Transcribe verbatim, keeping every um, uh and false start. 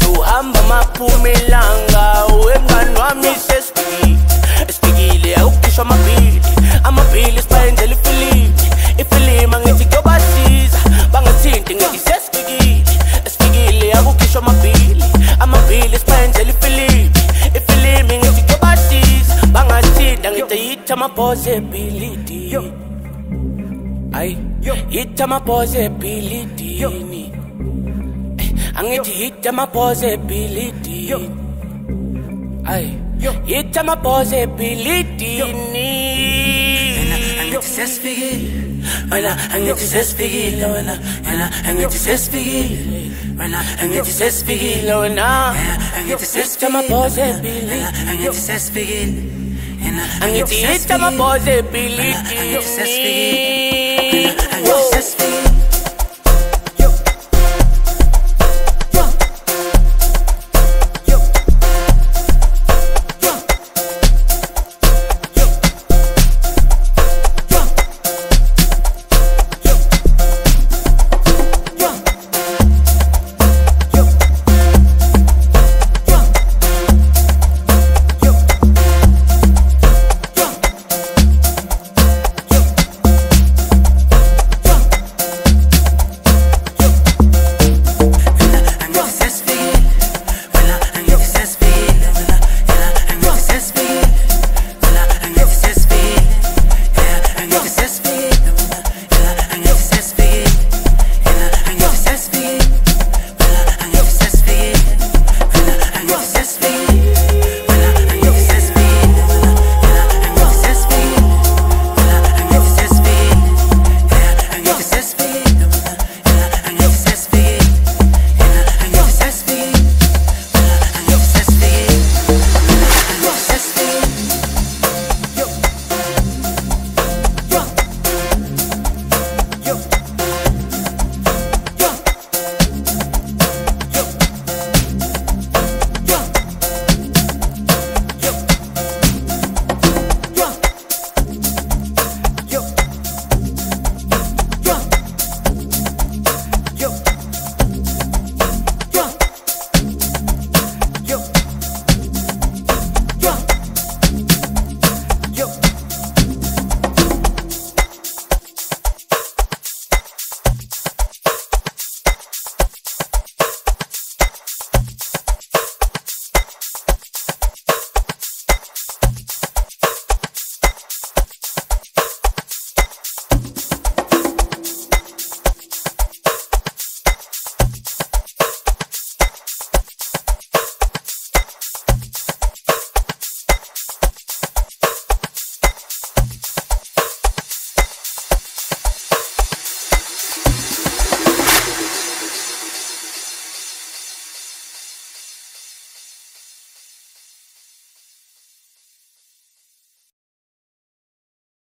uhamba maphumelanga wengani wami sesifikile esifikile akukhishwa amabhili amabhili sibhayenzela ifilimi ifilimi angithi kuyobasiza bangathinti ngithi sesifikile esifikile akukhishwa amabhili amabhili sibhayenzela ifilimi ifilimi ngithi kuyobasiza bangathinti ngithi yithi ama-possibility ay yithi ama-possibility angithi yithi ama-possibility ay yithi ama-possibility angithi sesifikile wena angithi sesifikile wena wena angithi sesifikile wena angithi sesifikile wena angithi sesifikile ama-possibility angithi sesifikile angithi yithi ama-possibility angithi sesifikile angithi sesifikile